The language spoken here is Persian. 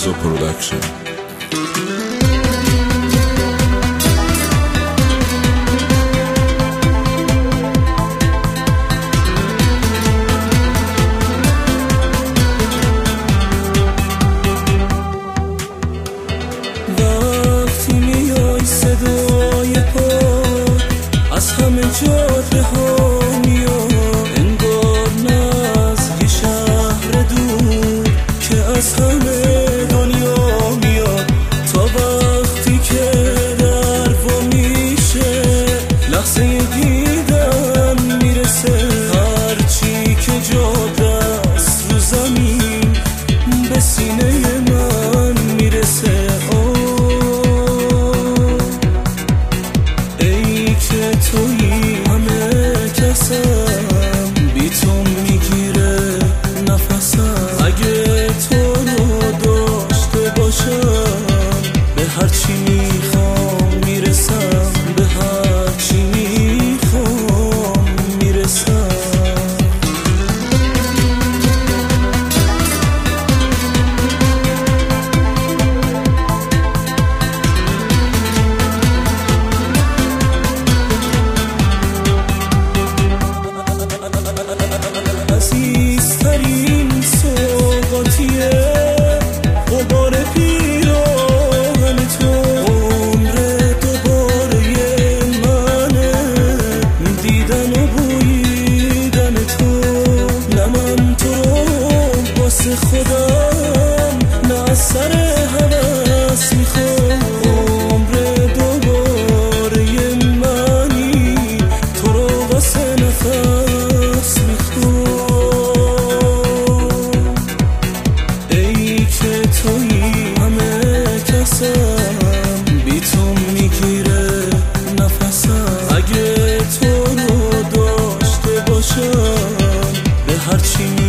رسو پرودکشن. وقتی میای صدای پا از همه جاده ها میاد، انگار ناز یه شهر دور که از همه دنیا میاد. تا وقتی که در وا میشه لحظه دیدن میرسه، هرچی که جاده است رو زمین به سینه من میرسه. تویی همه کسم، بی تو میگیره نفسم. اگه تو رو داشته باشم به هرچی میخوام میرسم، به هرچی میخوام میرسم. عزیزترین سوغاتیه غبار پیراهن تو، عمر دوباره منه دیدن و بویدن تو. نه من تو رو واسه خودم، نه از سر هوس میخوام. عمر دوباره منی تو رو واسه نفس میخوام. تویی همه کسم، بی تو میگیره نفسم. اگه تو رو داشته باشم به هرچی